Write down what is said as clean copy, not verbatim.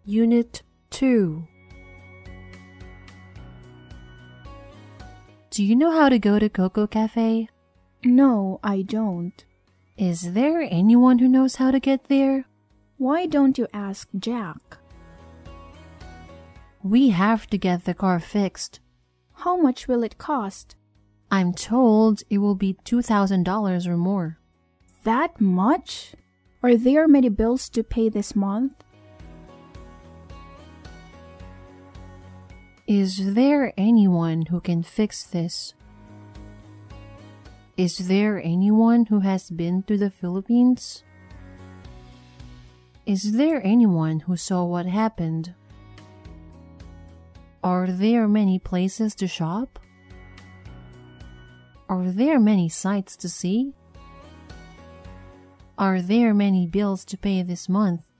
Unit 2. Do you know how to go to Coco Cafe? No, I don't. Is there anyone who knows how to get there? Why don't you ask Jack? We have to get the car fixed. How much will it cost? I'm told it will be $2,000 or more. That much? Are there many bills to pay this month? Is there anyone who can fix this? Is there anyone who has been to the Philippines? Is there anyone who saw what happened? Are there many places to shop? Are there many sights to see? Are there many bills to pay this month?